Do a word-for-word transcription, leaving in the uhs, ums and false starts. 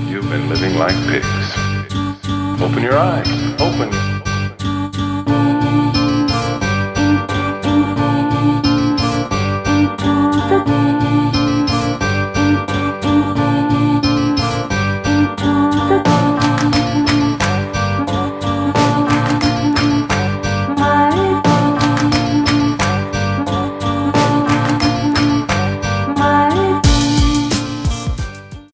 You've been living like pigs. Open your eyes. Open.